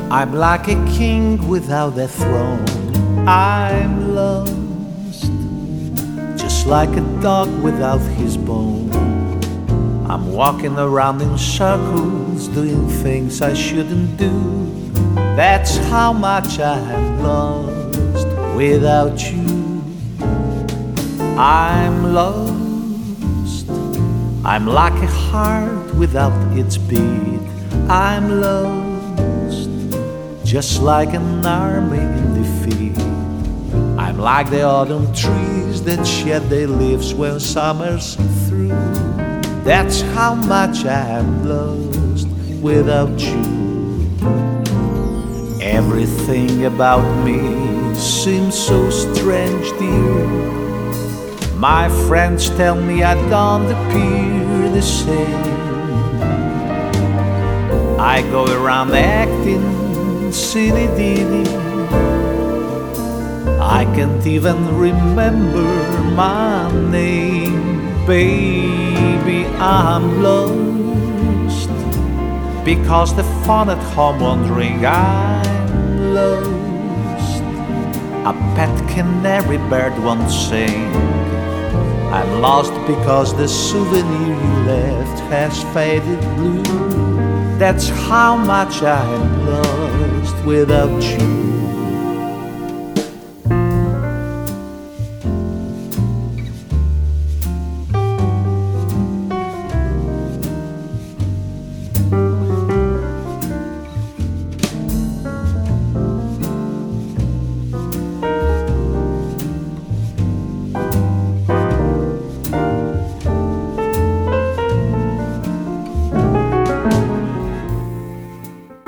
I'm like a king without a throne. I'm lost, just like a dog without his bone. I'm walking around in circles, doing things I shouldn't do. That's how much I'm lost without you. I'm lost, I'm like a heart without its beat. I'm lost, just like an army in defeat. I'm like the autumn trees that shed their leaves when summer's through. That's how much I'm lost without you. Everything about me seems so strange, dear. My friends tell me I don't appear the same. I go around acting silly-dilly. I can't even remember my name. Baby, I'm lost, because the fun at home wondering I'm lost. A pet canary bird won't sing. I'm lost because the souvenir you left has faded blue. That's how much I'm lost without you.